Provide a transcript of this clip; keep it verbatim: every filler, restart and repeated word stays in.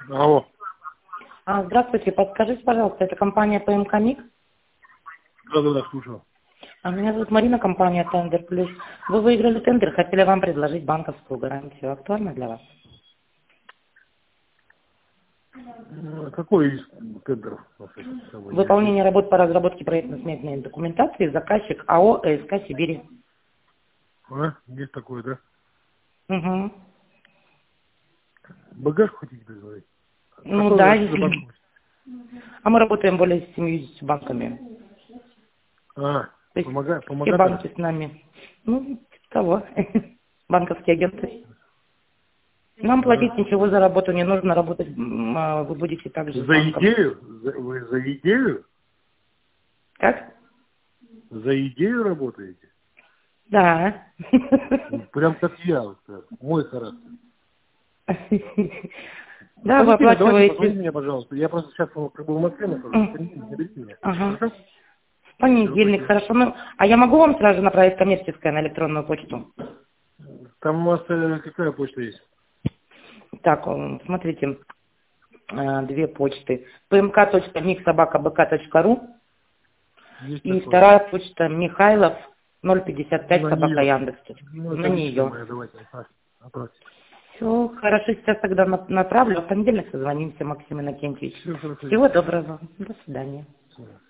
Алло. А, здравствуйте, подскажите, пожалуйста, это компания ПМК МИГ? Да-да-да, слушаю. А меня зовут Марина, компания Тендер Плюс. Вы выиграли тендер, хотели вам предложить банковскую гарантию. Актуально для вас? Ну, Какой из тендеров? Выполнение работ по разработке проектно-сметной документации, заказчик АО ЭСК Сибири. А? Есть такое, да? Угу. Багаж хотите предложить? Ну Какой да, вообще за если... банк? А мы работаем более с семьюдесятью банками. А, То есть помога... все помогатор? банки с нами. Ну, типа того. Банковские агенты. Нам А. платить ничего за работу не нужно, работать м, а, вы будете также с За банком. идею? За- Вы за идею? Как? За идею работаете? Да. Ну, Прям как я, вот так. Мой характер. В Да, вы понедельник давайте позвоните оплачиваете... мне, пожалуйста. Я просто сейчас ну, как бы в Москве нахожусь. В М, понедельник наберите меня. Ага. Хорошо? В Все, понедельник, спасибо. хорошо. Ну, а я могу вам сразу направить коммерческое на электронную почту? Там у вас э, какая почта есть? Так, м, смотрите, э, две почты. pmk.migsobaka.bk.ru Есть и такое. вторая почта Михайлов ноль пятьдесят пять На собака нее. Яндекс. Ну, На это личная нее. моя, давайте. отправь- Отправьте. Все, хорошо, сейчас тогда на- направлю. А в понедельник созвонимся, Максим Иннокентьевич. Все хорошо. Всего доброго. До свидания. Всё.